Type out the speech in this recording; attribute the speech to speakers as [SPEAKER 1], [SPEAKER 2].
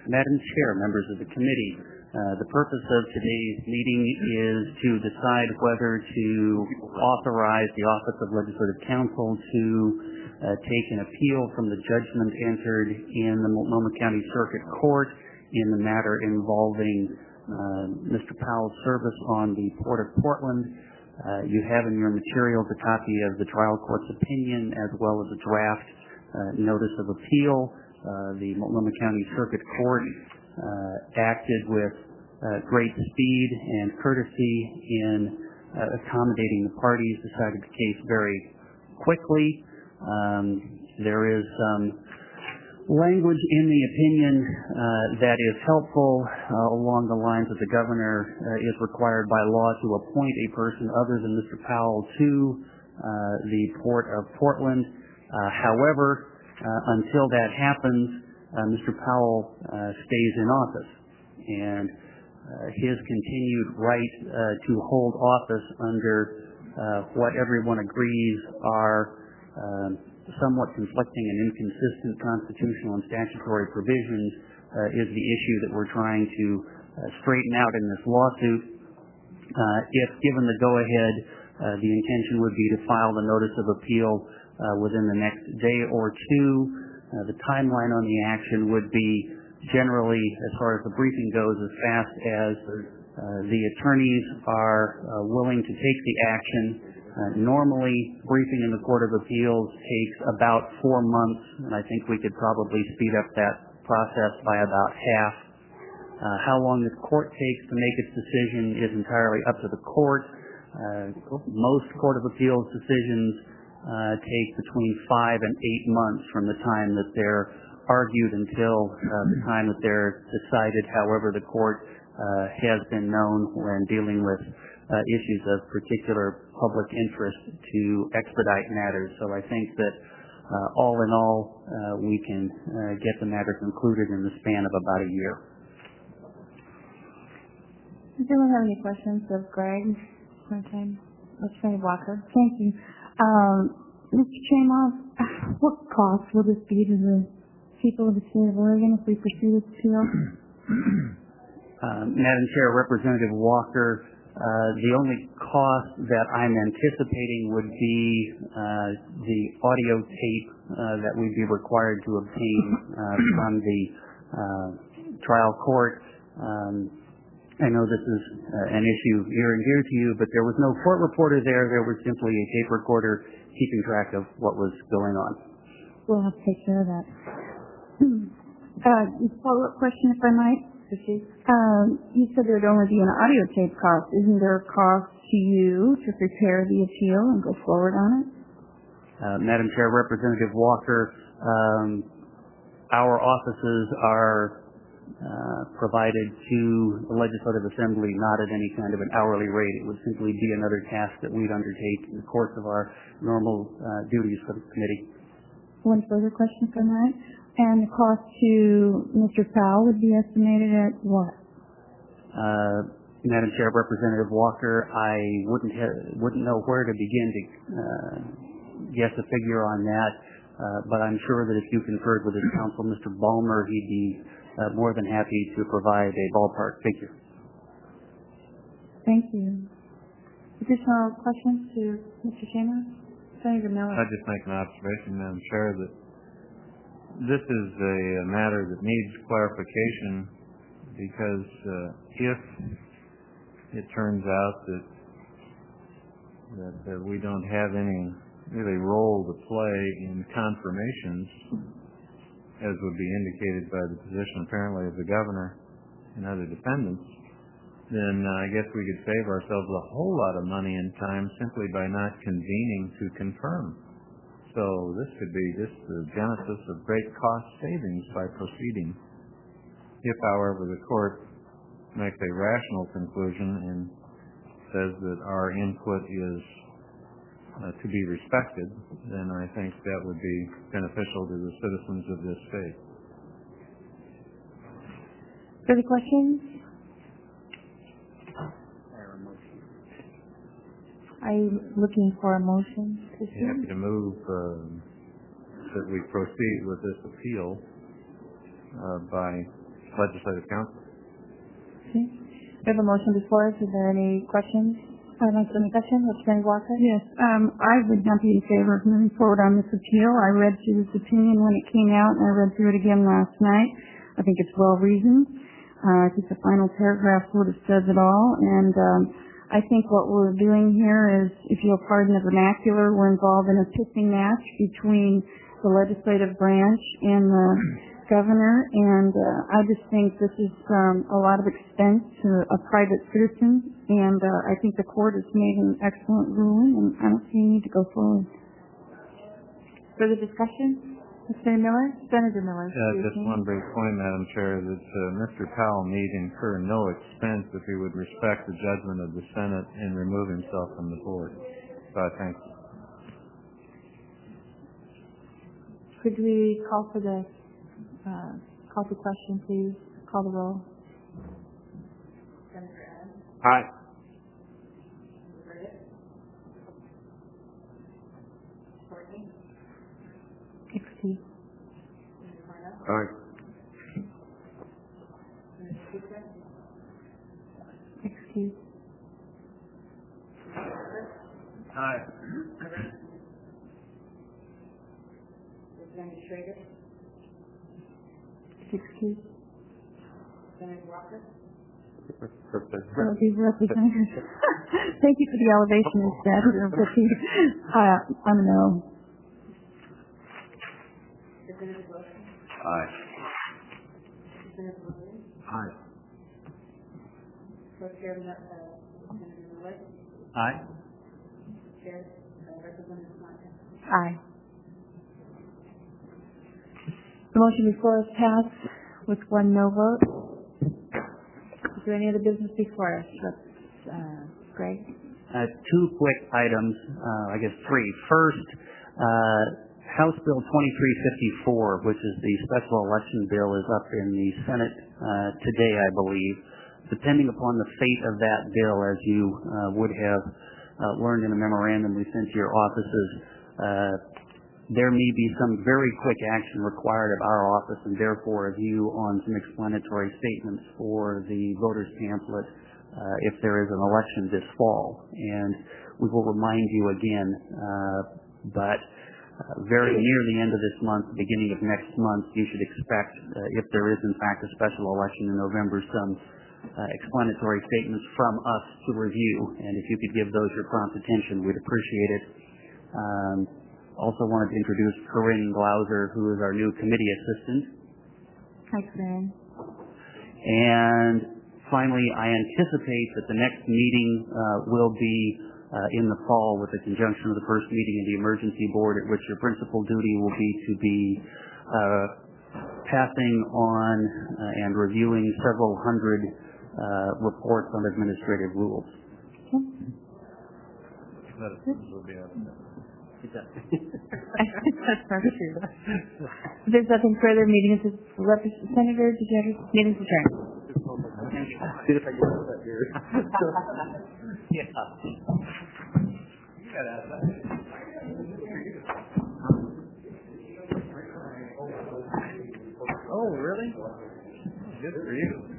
[SPEAKER 1] Madam Chair, members of the committee, the purpose of today's meeting is to decide whether to authorize the Office of Legislative Counsel to take an appeal from the judgment entered in the Multnomah County Circuit Court in the matter involving Mr. Powell's service on the Port of Portland. You have in your materials a copy of the trial court's opinion as well as a draft notice of appeal. The Multnomah County Circuit Court acted with great speed and courtesy in accommodating the parties, decided the case very quickly. There is some language in the opinion that is helpful along the lines that the governor is required by law to appoint a person other than Mr. Powell to the Port of Portland. However, until that happens, Mr. Powell stays in office, and his continued right to hold office under what everyone agrees are somewhat conflicting and inconsistent constitutional and statutory provisions is the issue that we're trying to straighten out in this lawsuit. If given the go-ahead, the intention would be to file the notice of appeal within the next day or two. The timeline on the action would be generally, as far as the briefing goes, as fast as the attorneys are willing to take the action. Normally, briefing in the Court of Appeals takes about 4 months, and I think we could probably speed up that process by about half. How long the court takes to make its decision is entirely up to the court. Most Court of Appeals decisions take between 5 and 8 months from the time that they're argued until the time that they're decided. However, the court has been known when dealing with issues of particular public interest to expedite matters. So I think that all in all, we can get the matter concluded in the span of about a year.
[SPEAKER 2] Does anyone have any questions of Greg? Okay. Legislator Walker. Thank you. Mr. Chamoff, what cost will this be to the people of the state of Oregon if we pursue this appeal?
[SPEAKER 1] Madam Chair, Representative Walker, the only cost that I'm anticipating would be the audio tape that we'd be required to obtain from the trial court. I know this is an issue near and dear to you, but there was no court reporter there. There was simply a tape recorder keeping track of what was going on.
[SPEAKER 2] We'll have to take care of that. Follow-up question, if I might. You said there would only be an audio tape cost. Isn't there a cost to you to prepare the appeal and go forward on it?
[SPEAKER 1] Madam Chair, Representative Walker, our offices are provided to the Legislative Assembly not at any kind of an hourly rate. It would simply be another task that we'd undertake in the course of our normal duties for the committee.
[SPEAKER 2] One further question from that. And the cost to Mr. Powell would be estimated at what?
[SPEAKER 1] Madam Chair, Representative Walker, I wouldn't know where to begin to guess a figure on that, but I'm sure that if you conferred with his counsel, Mr. Balmer, he'd be more than happy to provide a ballpark figure.
[SPEAKER 2] Thank you. Additional questions to Mr. Chairman? Senator Miller.
[SPEAKER 3] I'd just make an observation, Madam Chair, that this is a matter that needs clarification because if it turns out that we don't have any really role to play in confirmations, as would be indicated by the position apparently of the governor and other defendants, then I guess we could save ourselves a whole lot of money and time simply by not convening to confirm. So this could be just the genesis of great cost savings by proceeding. If, however, the court makes a rational conclusion and says that our input is to be respected, then I think that would be beneficial to the citizens of this state.
[SPEAKER 2] Further questions? Are you looking for a motion?
[SPEAKER 3] You have to move that we proceed with this appeal by legislative council.
[SPEAKER 2] Okay. We have a motion before us. Is there any questions? Any questions? Representative Walker?
[SPEAKER 4] Yes. I would not be in favor of moving forward on this appeal. I read through this opinion when it came out, and I read through it again last night. I think it's well reasoned. I think the final paragraph sort of says it all, and I think what we're doing here is, if you'll pardon the vernacular, we're involved in a pissing match between the legislative branch and the governor, and I just think this is a lot of expense to a private citizen, and I think the court has made an excellent ruling, and I don't see any need to go forward.
[SPEAKER 2] Further discussion? Senator Miller? Senator Miller.
[SPEAKER 3] Just one brief point, Madam Chair, that Mr. Powell need incur no expense if he would respect the judgment of the Senate and remove himself from the board. So I thank you.
[SPEAKER 2] Could we call for the question, please? Call the roll.
[SPEAKER 5] Senator Adams?
[SPEAKER 3] Aye.
[SPEAKER 5] Courtney?
[SPEAKER 2] Excuse.
[SPEAKER 5] Senator Cornell?
[SPEAKER 3] Aye.
[SPEAKER 5] Senator Speaker?
[SPEAKER 2] Excuse.
[SPEAKER 3] Aye.
[SPEAKER 5] Representative Schrader?
[SPEAKER 2] Excuse.
[SPEAKER 5] Senator Walker?
[SPEAKER 2] These representatives. Thank you for the elevation of stature, but I'm a no.
[SPEAKER 5] Representative Wilson?
[SPEAKER 3] Aye.
[SPEAKER 5] Representative Williams?
[SPEAKER 3] Aye.
[SPEAKER 5] Co-Chair Senator Miller?
[SPEAKER 3] Aye.
[SPEAKER 5] Chair Representative Martin?
[SPEAKER 2] Aye. The motion before us passed with one no vote. Is there any other business before us? Greg?
[SPEAKER 1] Two quick items, I guess three. First, House Bill 2354, which is the special election bill, is up in the Senate today, I believe. Depending upon the fate of that bill, as you would have learned in a memorandum we sent to your offices, there may be some very quick action required of our office, and therefore of you, on some explanatory statements for the voters pamphlet if there is an election this fall. And we will remind you again, but very near the end of this month, beginning of next month, you should expect, if there is in fact a special election in November, some explanatory statements from us to review. And if you could give those your prompt attention, we'd appreciate it. Also wanted to introduce Corinne Glauser, who is our new committee assistant.
[SPEAKER 2] Hi, Corinne.
[SPEAKER 1] And finally, I anticipate that the next meeting will be in the fall with the conjunction of the first meeting of the emergency board, at which your principal duty will be passing on and reviewing several hundred reports on administrative rules.
[SPEAKER 2] That's not true. If there's nothing further, meeting is Senator, did you have meetings adjourned?
[SPEAKER 1] See if I can do that here. Yeah. You gotta ask that.
[SPEAKER 3] Oh, really? Good for you.